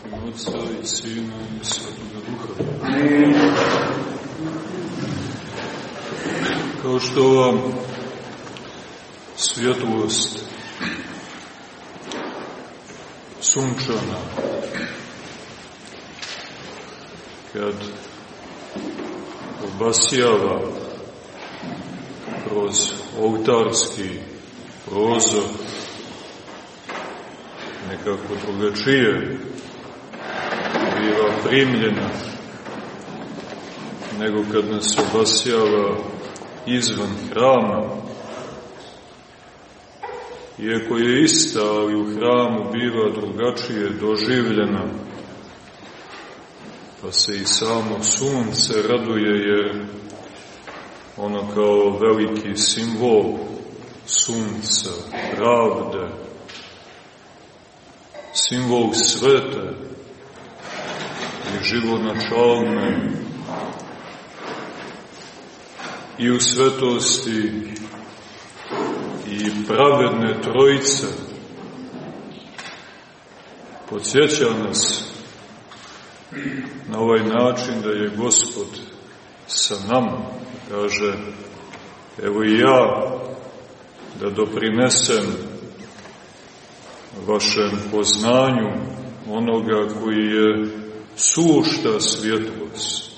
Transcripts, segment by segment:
Otca i Sina i Svetoga Duha. Kao što ova svjetlost sunčana, kad obasjava kroz oltarski prozor, nekako drugačije biva primljena nego kad nas obasjava izvan hrama. Iako je ista, ali u hramu biva drugačije doživljena, pa se i samo sunce raduje, jer ono kao veliki simbol sunca, pravde, simbol svete i živonačalne i u svetosti i pravedne trojice, podsjeća nas na ovaj način da je Gospod sa nama. Kaže, evo i ja da doprinesem vašem poznanju onoga koji je sušta svjetlost,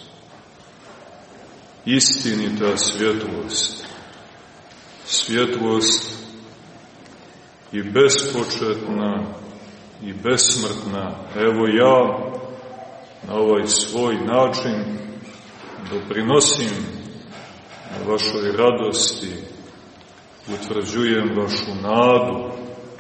istinita svjetlost, svjetlost i bespočetna i besmrtna. Evo ja na ovaj svoj način doprinosim na vašoj radosti, utvrđujem vašu nadu,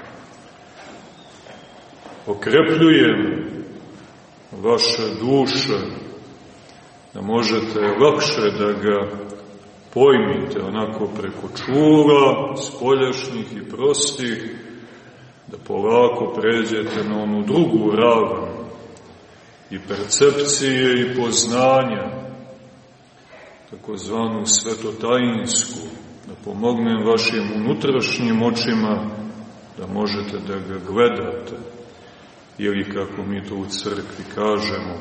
okrepljujem vaše duše, da možete lakše da ga pojmite onako preko čula, spoljašnjih i prostih, da polako pređete na onu drugu ravan i percepcije i poznanja, takozvanu svetotajinsku, da pomognem vašim unutrašnjim očima da možete da ga gledate, ili kako mi to u crkvi kažemo,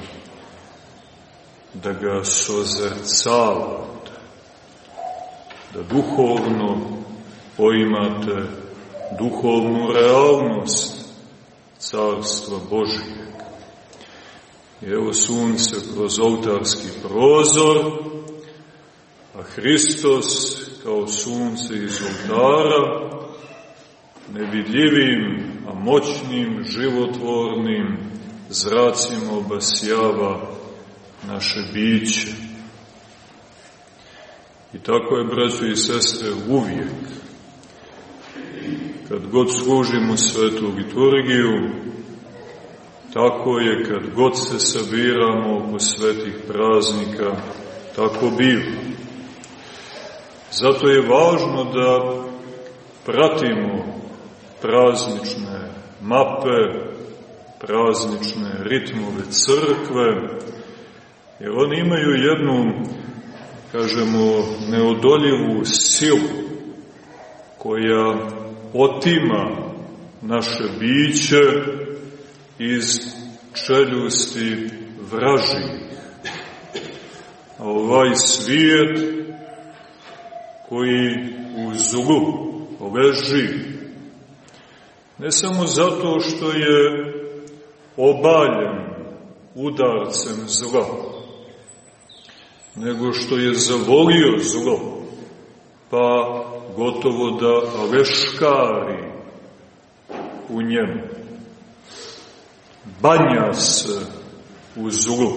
da ga sozercavate, da duhovno poimate duhovnu realnost Carstva Božijeg. I evo sunce kroz oltarski prozor, a Hristos kao sunce iz oltara, nevidljivim, a moćnim, životvornim zracima obasjava naše biće. I tako je, braćo i sestre, uvijek. Kad god služimo svetu liturgiju, tako je kad god se sabiramo oko svetih praznika, tako biva. Zato je važno da pratimo praznične mape, praznične ritmove crkve, jer oni imaju jednu, kažemo, neodoljivu silu koja otima naše biće iz čeljusti vražih. A ovaj svijet koji u zlu leži, ne samo zato što je obaljen udarcem zla, nego što je zavolio zlo, pa gotovo da leškari u njemu. Banja se u zlu.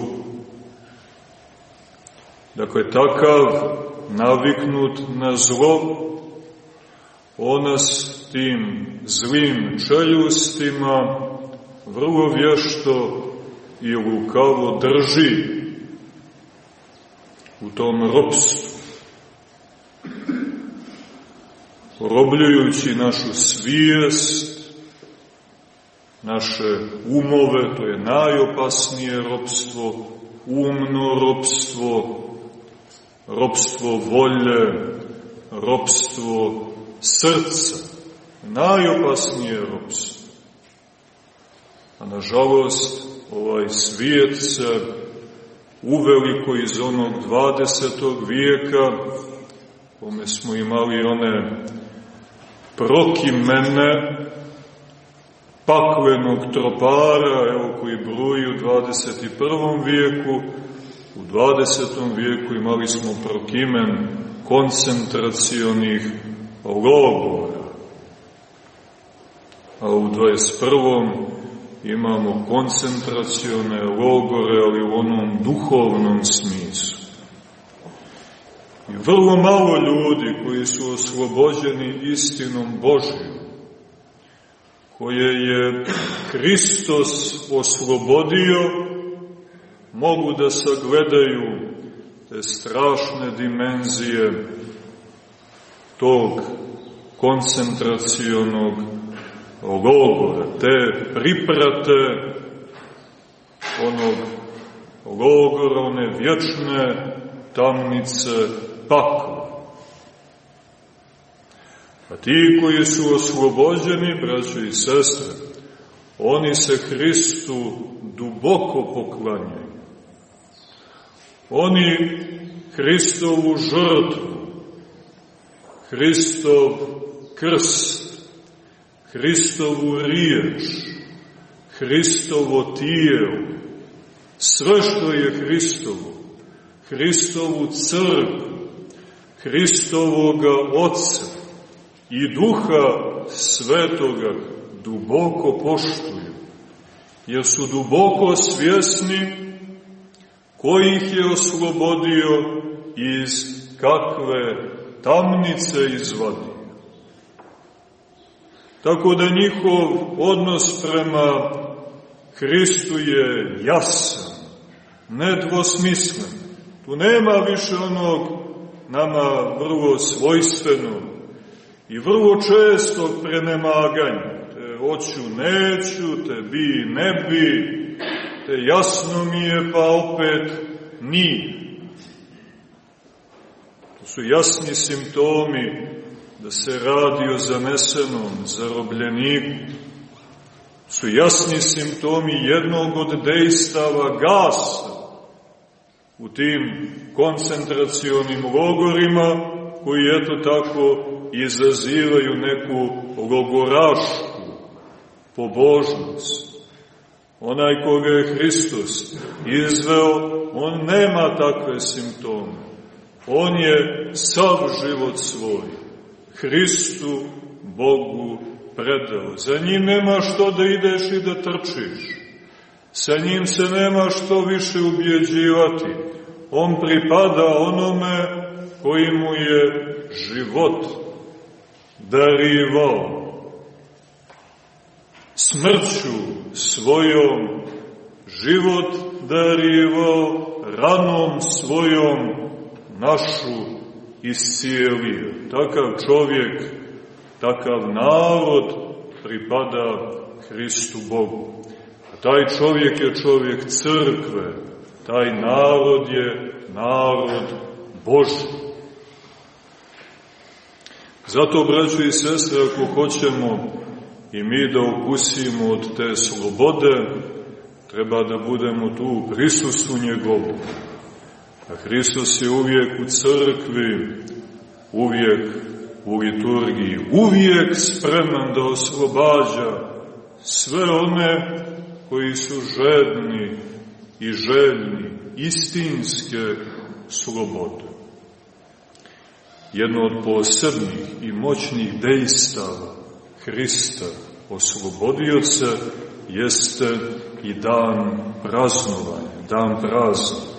Dakle, takav naviknut na zlo, on nas tim zlim čeljustima vrlo vješto i lukavo drži u tom ropstvu, porobljujući našu svijest, naše umove. To je najopasnije ropstvo, umno ropstvo, ropstvo volje, ropstvo srca, najopasnije ropstvo. A nažalost, ovaj svijet se uveliko iz onog 20. vijeka, kome smo imali one prokimene paklenog tropara, evo, koji bruji u 21. vijeku, u 20. vijeku imali smo prokimen koncentracionih logora, a u 21. imamo koncentracione logore, ali u onom duhovnom smislu. I vrlo malo ljudi koji su oslobođeni istinom Božjom, koje je Hristos oslobodio, mogu da sagledaju te strašne dimenzije tog koncentracionog logora, te priprate onog logora, one vječne tamnice pakla. A ti koji su oslobođeni, braćo i sestre, oni se Hristu duboko poklanjaju. Oni Hristovu žrtvu, Hristov krst, Hristovu riječ, Hristovo tijelo, sve što je Hristovo, Hristovu crkvu, Hristovoga Otca i Duha Svetoga duboko poštuju, jer su duboko svjesni ko ih je oslobodio iz kakve tamnice izvadio. Tako da njihov odnos prema Hristu je jasan, nedvosmislen. Tu nema više onog nama vrlo svojstvenog i vrlo čestog prenemaganja. Te hoću, neću, te bi, ne bi, te jasno mi je, pa opet nije. To su jasni simptomi da se radi o zanesenom zarobljeniku. To su jasni simptomi jednog od dejstava gasa u tim koncentracionim logorima, koji eto tako izazivaju neku logorašku pobožnost. Onaj koga je Hristos izveo, on nema takve simptome. On je sav život svoj Hristu, Bogu predao. Za njim nema što da ideš i da trčiš. Sa njim se nema što više ubjeđivati. On pripada onome koji mu je život darivao. Smrću svojom život darivao, ranom svojom našu iscijelio. Takav čovjek, takav narod pripada Hristu Bogu. A taj čovjek je čovjek crkve, taj narod je narod Božji. Zato, braćo i sestre, ako hoćemo i mi da okusimo od te slobode, treba da budemo tu u prisustvu njegovu. A Hristos je uvijek u crkvi, uvijek u liturgiji, uvijek spreman da oslobađa sve one koji su žedni i željni istinske slobode. Jedno od posebnih i moćnih dejstava Hrista oslobodioca jeste i dan praznovanja, dan praznika.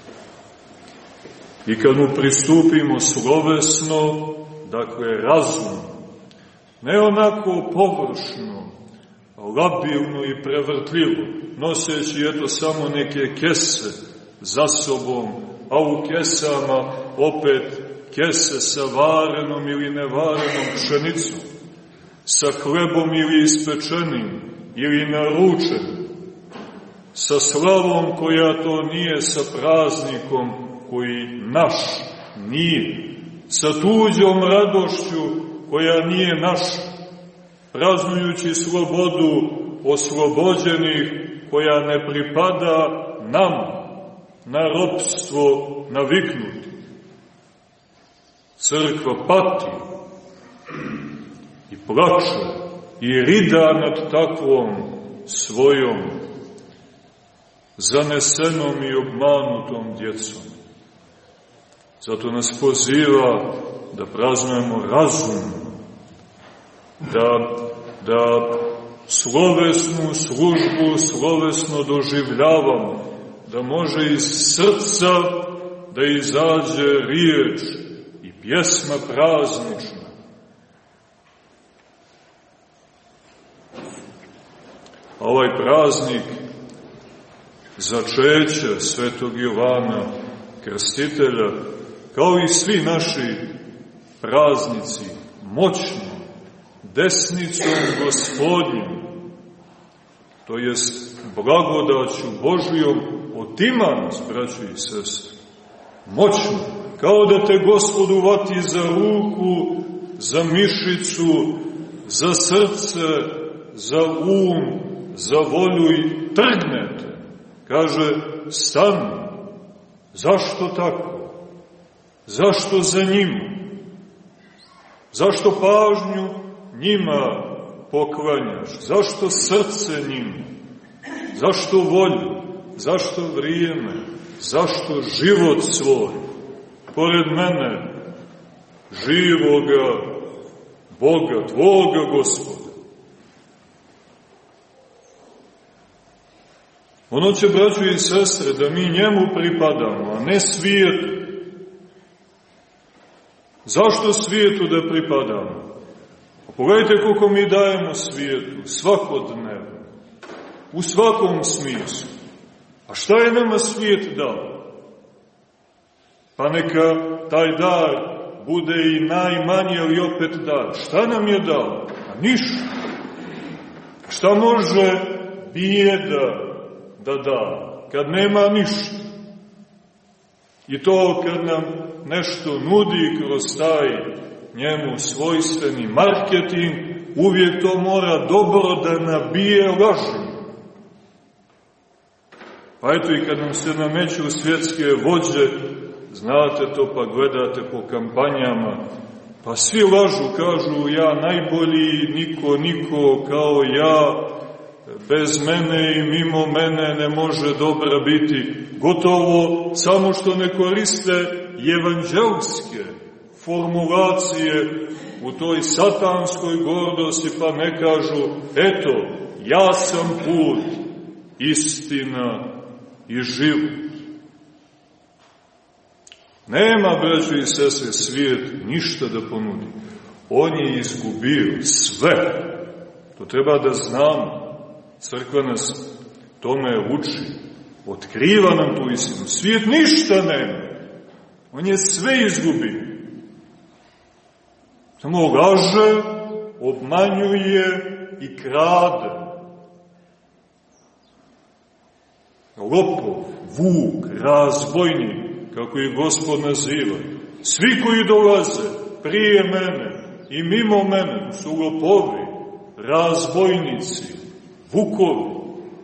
I kad mu pristupimo slovesno, dakle razumno, ne onako površno, labilno i prevrtljivo, noseći eto samo neke kese za sobom, a u kesama opet kese sa varenom ili nevarenom pšenicom, sa hlebom ili ispečenim, ili naručenim, sa slavom koja to nije, sa praznikom koji naš nije, sa tuđom radošću koja nije naša, praznujući slobodu oslobođenih koja ne pripada nam, na ropstvo naviknuti. Crkva pati i plače i rida nad takvom svojom zanesenom i obmanutom djecom. Zato nas poziva da praznujemo razum, da slovesnu službu slovesno doživljavamo, da može iz srca da izađe riječ i pjesma praznična. A ovaj praznik začeća svetog Jovana Krstitelja, kao i svi naši praznici, moćno, desnicom Gospodnjom, to jest blagodaću Božijom, otima nas, braćo i sestre, moćno, kao da te Gospod uvati za ruku, za mišicu, za srce, za um, za volju i trgnete. Kaže, stani. Zašto tako? Zašto za njima? Zašto pažnju njima poklanjaš? Zašto srce njima? Zašto volju? Zašto vrijeme? Zašto život svoj? Pored mene, živoga Boga, tvoga Gospoda. Ono će, braćo i sestre, da mi njemu pripadamo, a ne svijetu. Zašto svijetu da pripadamo? Pogledajte koliko mi dajemo svijetu, svakodnevno, u svakom smislu. A šta je nama svijet dao? Pa neka taj dar bude i najmanji, ali opet dar. Šta nam je dao? A ništa. Šta može bijeda da da, kad nema ništa? I to kad nam nešto nudi kroz taj njemu svojstveni marketing, uvijek to mora dobro da nabije lažu. Pa eto i kad nam se nameću svjetske vođe, znate to pa gledate po kampanjama, pa svi lažu, kažu ja najbolji, niko kao ja, bez mene i mimo mene ne može dobra biti. Gotovo samo što ne koriste evanđelske formulacije u toj satanskoj gordosti, pa ne kažu, eto, ja sam put, istina i život. Nema, braćo i sestre, svijet ništa da ponudi. On je izgubio sve. To treba da znamo. Crkva nas tome uči. Otkriva nam tu istinu. Svijet ništa nema. On je sve izgubio. Samo laže, obmanjuje i krade. Lopov, vuk, razbojnik, kako ih Gospod naziva. Svi koji dolaze prije mene i mimo mene su lopovi, razbojnici, vukovi.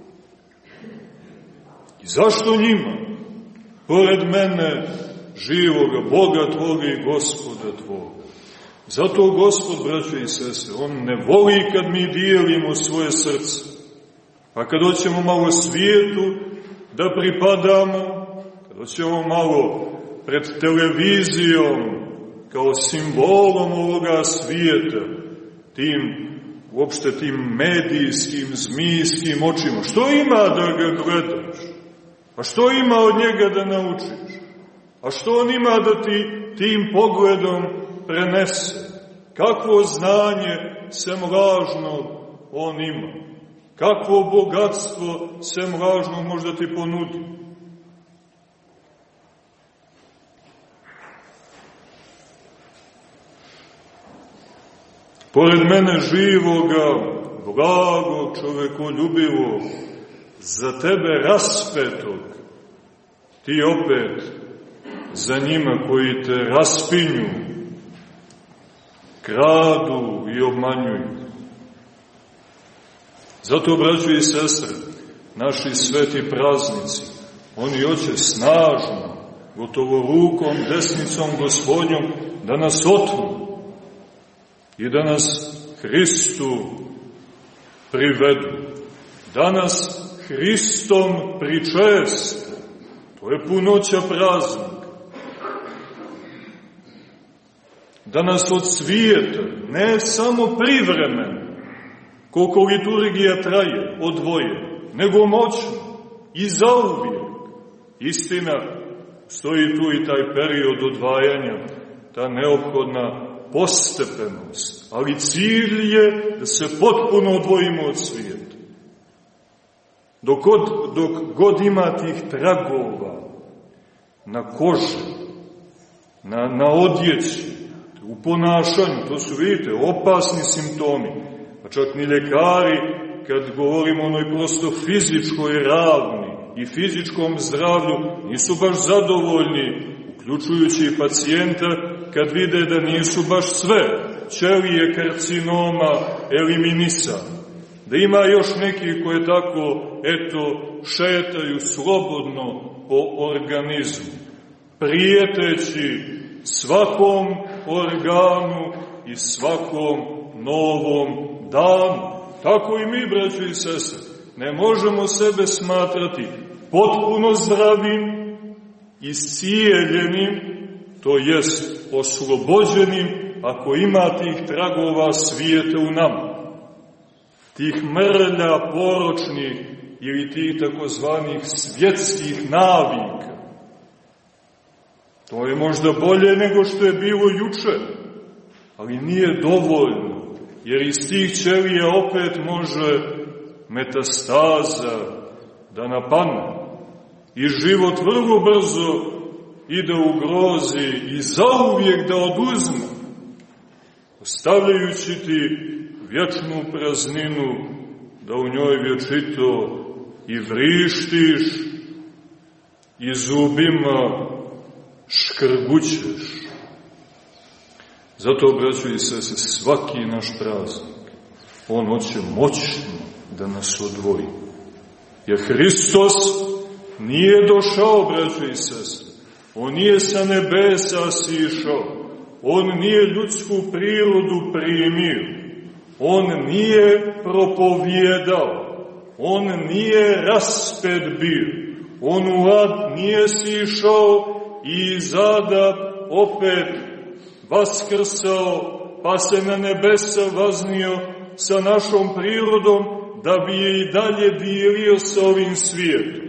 I zašto njima? Pored mene, živoga Boga tvoga i Gospoda tvoga. Zato Gospod, braćo i sestre, on ne voli kad mi dijelimo svoje srce. Pa kad hoćemo malo svijetu da pripadamo, kad hoćemo malo pred televizijom kao simbolom ovoga svijeta, uopšte tim medijskim, zmijskim očima, što ima da ga gledaš? A što ima od njega da naučiš? A što on ima da ti tim pogledom prenese? Kakvo znanje sem lažnog on ima? Kakvo bogatstvo sem lažnog možda ti ponudi? Pored mene živoga, blagog, čovekoljubivog, za tebe raspetog, ti opet za njima koji te raspinju, kradu i obmanjuju. Zato, braćo i sestre, naši sveti praznici. Oni hoće snažno, gotovo rukom, desnicom Gospodnjom, da nas otmu i da nas Hristu privedu. Da nas Hristom pričeste. To je punoća praznika. Da nas odsvijete, ne samo privremeno, koliko liturgija traje, odvoje, nego moćno i zauvijek. Istina, stoji tu i taj period odvajanja, ta neophodna postepenost, ali cilj je da se potpuno odvojimo od svijeta. Dok god ima tih tragova na koži, na odjeći, u ponašanju, to su, vidite, opasni simptomi. Pa čak ni ljekari, kad govorimo o onoj prosto fizičkoj ravni i fizičkom zdravlju, nisu baš zadovoljni, uključujući i pacijenta, kad vide da nisu baš sve ćelije karcinoma eliminisane. Da ima još neki koje tako, šetaju slobodno po organizmu, prijeteći svakom organu i svakom novom danu. Tako i mi, braćo i sestre, ne možemo sebe smatrati potpuno zdravim, iscijeljenim, to jest oslobođenim, ako ima tih tragova svijeta u nama. Tih mrlja poročnih ili tih takozvanih svjetskih navika. To je možda bolje nego što je bilo juče, ali nije dovoljno, jer iz tih ćelija opet može metastaza da napadne i život vrlo brzo ide u grozi i zauvijek da oduzme, ostavljajući ti vječnu prazninu, da u njoj vječito i vrištiš i zubima škrgućeš. Zato, braćo i sestre, svaki naš praznik, on hoće moćno da nas odvoji. Jer Hristos nije došao, braćo i sestre, on nije sa nebesa sišao, on nije ljudsku prirodu primio, on nije propovjedao, on nije raspet bio, on u ad nije sišao i iz ada opet vaskrsao, pa se na nebesa vaznio sa našom prirodom, da bi je i dalje dijelio sa ovim svijetom.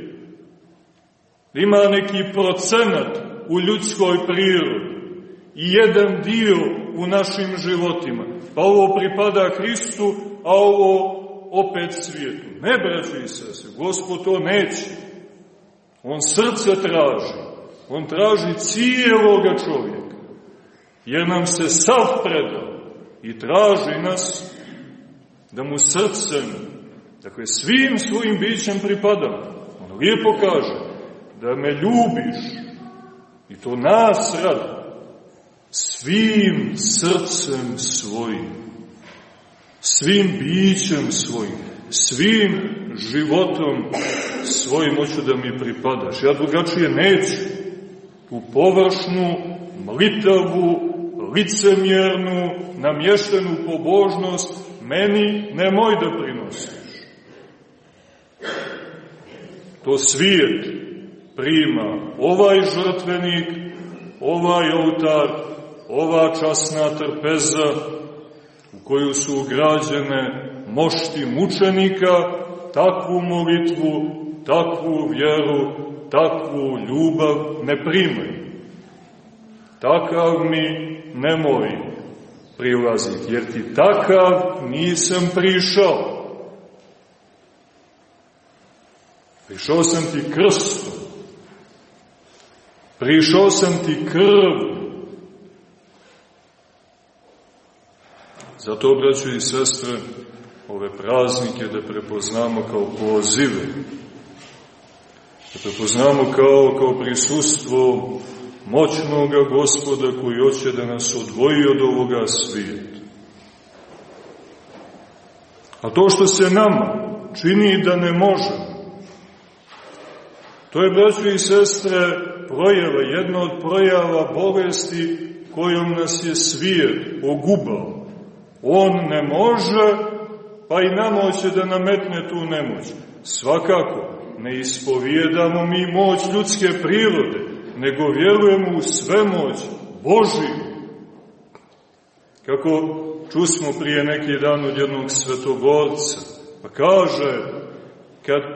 Ima neki procenat u ljudskoj prirodi i jedan dio u našim životima. Pa ovo pripada Hristu, a ovo opet svijetu. Ne, braćo i sestre, Gospod to neće. On srce traži. On traži cijeloga čovjeka. Jer nam se sav predao i traži nas da mu srcem, dakle svim svojim bićem pripadamo. On lijepo kaže da me ljubiš i to nas radi svim srcem svojim, svim bićem svojim, svim životom svojim hoću da mi pripadaš. Ja drugačije neću. Tu površnu, mlitavu, licemjernu, namještenu pobožnost meni nemoj da prinosiš. To svijet prima ovaj žrtvenik, ovaj oltar, ova časna trpeza u koju su ugrađene mošti mučenika, takvu molitvu, takvu vjeru, takvu ljubav ne primaju. Takav mi nemoj prilaziti, jer ti takav nisam prišao. Prišao sam ti krstom, prišao sam ti krv. Zato, braćo i sestre, ove praznike da prepoznamo kao pozive, da prepoznamo kao prisustvo moćnoga Gospoda koji hoće da nas odvoji od ovoga svijeta. A to što se nama čini da ne možemo, To je, braćo i sestre, jedna od projava bolesti kojom nas je svijet ogubao. On ne može, pa i nama hoće da nametne tu nemoć. Svakako, ne ispovijedamo mi moć ljudske prirode, nego vjerujemo u svemoć Božiju. Kako čusmo prije neki dan od jednog svetogorca, pa kaže, kad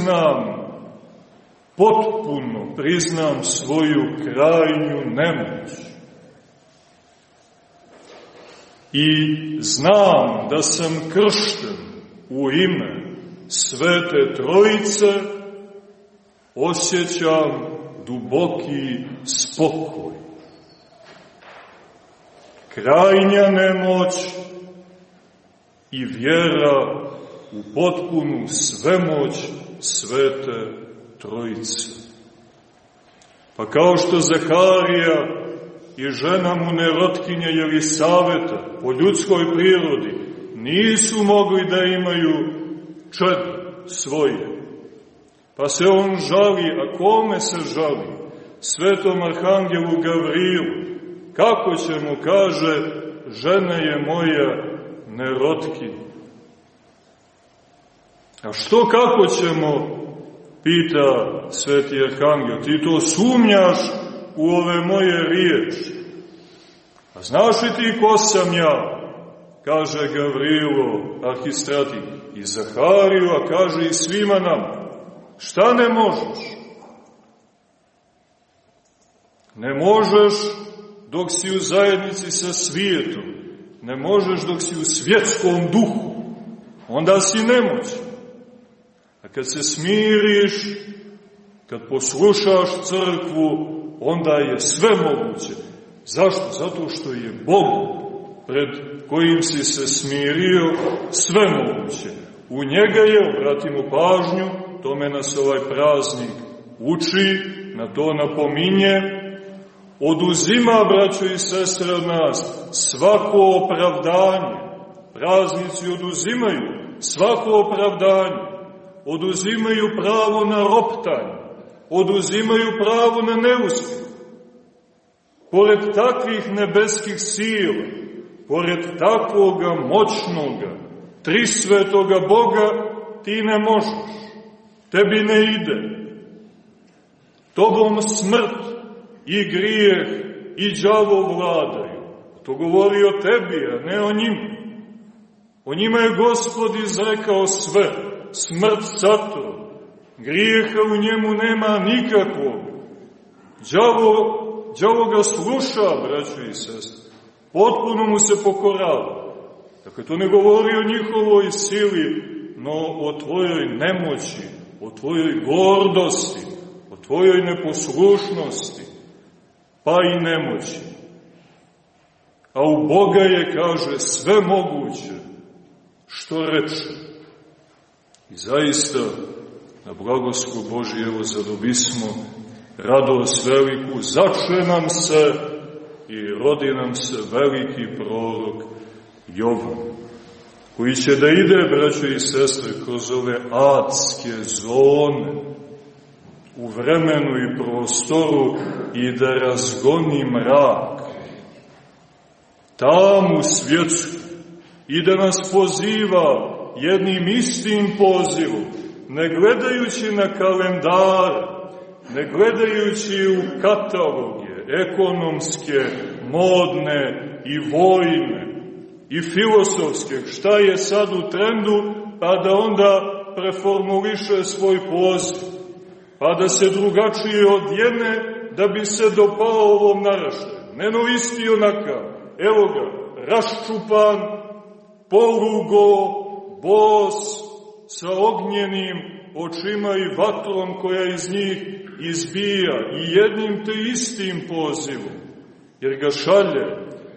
potpuno priznam svoju krajnju nemoć i znam da sam kršten u ime Svete Trojice, osjećam duboki spokoj. Krajnja nemoć i vjera u potpunu svemoć Svete Trojice. Pa kao što Zaharija i žena mu nerotkinja Jelisaveta po ljudskoj prirodi nisu mogli da imaju čedo svoje, pa se on žali, a kome se žali? Svetom arhangelu Gavrilu. Kako će mu, kaže, žena je moja nerotkinja. A što, kako ćemo, pita sveti arhangel, ti to sumnjaš u ove moje riječi? A znaš li ti ko sam ja? Kaže Gavrilo, arhistratik, i Zahariju, a kaže i svima nama. Šta ne možeš? Ne možeš dok si u zajednici sa svijetom, ne možeš dok si u svjetskom duhu, onda si nemoćan. A kad se smiriš, kad poslušaš crkvu, onda je sve moguće. Zašto? Zato što je Bog pred kojim si se smirio sve moguće. U njega je, obratimo pažnju, tome nas ovaj praznik uči, na to napominje, oduzima, braćo i sestre, od nas svako opravdanje. Praznici oduzimaju svako opravdanje, oduzimaju pravo na roptanje, oduzimaju pravo na neuspjeh. Pored takvih nebeskih sila, pored takvoga moćnoga, trisvetoga Boga, ti ne možeš, tebi ne ide. Tobom smrt i grijeh i đavo vladaju. To govori o tebi, a ne o njima. O njima je Gospod izrekao sve, smrt satro, grijeha u njemu nema nikakvog. Đavo ga sluša, braćo i sestre, potpuno mu se pokorava. Dakle, to ne govori o njihovoj sili, no o tvojoj nemoći, o tvojoj gordosti, o tvojoj neposlušnosti, pa i nemoći. A u Boga je, kaže, sve moguće, što reče. I zaista, na blagoslov Božji, evo, zadobismo radost veliku, zače nam se i rodi nam se veliki prorok Jovan, koji će da ide, braćo i sestre, kroz ove adske zone, u vremenu i prostoru i da razgoni mrak, tamu svjetsku, i da nas poziva jednim istim pozivom, ne gledajući na kalendare, ne gledajući u kataloge ekonomske, modne i vojne i filosofske, šta je sad u trendu, pa da onda preformuliše svoj poziv, pa da se drugačije odjene da bi se dopao ovom naraštaju. Ne no isti onakav, evo ga, raščupan, polugo, bos, sa ognjenim očima i vatrom koja iz njih izbija i jednim te istim pozivom, jer ga šalje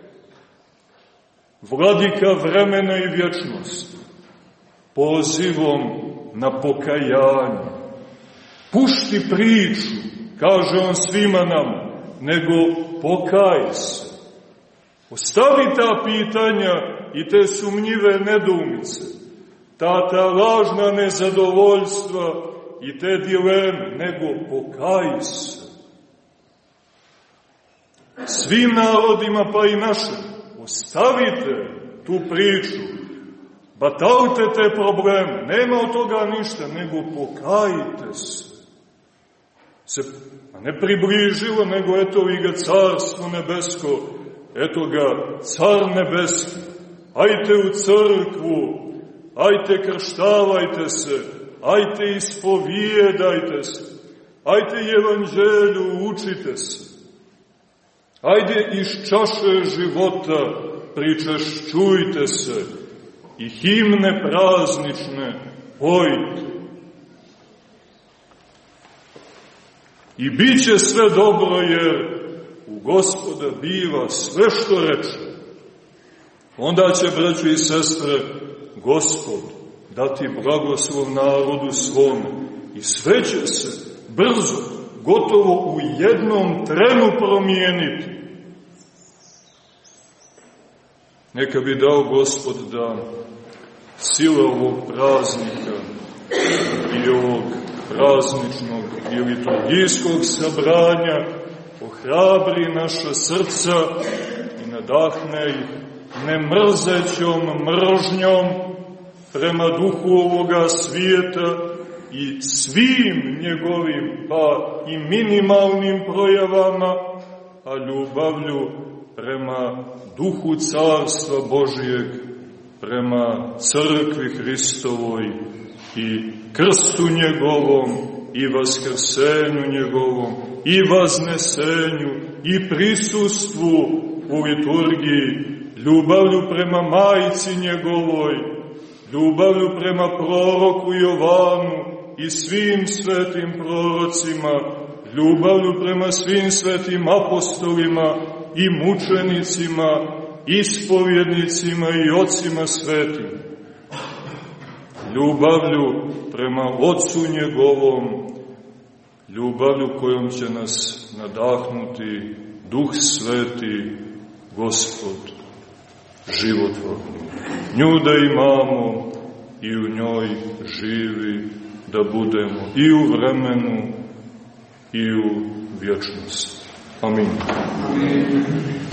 vladika vremena i vječnosti, pozivom na pokajanje. Pušti priču, kaže on svima nama, nego pokaj se. Ostavi ta pitanja i te sumnjive nedoumice, ta lažna nezadovoljstva i te dileme, nego pokaj se. Svim narodima, pa i našem, ostavite tu priču, batalite te probleme, nema od toga ništa, nego pokajte se. A ne približilo, nego eto li ga carstvo nebesko, eto ga car nebeski. Ajte u crkvu, ajte krštavajte se, ajte ispovijedajte se, ajte evanđelju učite se. Ajde iz čaše života pričešćujte se i himne praznične pojte. I bit će sve dobro, jer u Gospoda biva sve što reče. Onda će, braćo i sestre, Gospod dati blagoslov narodu svome i sve će se brzo, gotovo u jednom trenu promijeniti. Neka bi dao Gospod da sila ovog praznika i ovog prazničnog i liturgijskog sabranja ohrabri naša srca i nadahne ih nemrzećom mržnjom prema duhu ovoga svijeta i svim njegovim, pa i minimalnim projavama, a ljubavlju prema duhu Carstva Božijeg, prema crkvi Hristovoj i krstu njegovom i vaskrsenju njegovom i vaznesenju i prisustvu u liturgiji, ljubavlju prema majci njegovoj, ljubavlju prema proroku Jovanu i svim svetim prorocima, ljubavlju prema svim svetim apostolima i mučenicima, ispovjednicima i ocima svetim, ljubavlju prema Otcu njegovom, ljubavlju kojom će nas nadahnuti Duh Sveti, Gospod životvorni. Nju da imamo i u njoj živi da budemo i u vremenu i u vječnosti. Amin.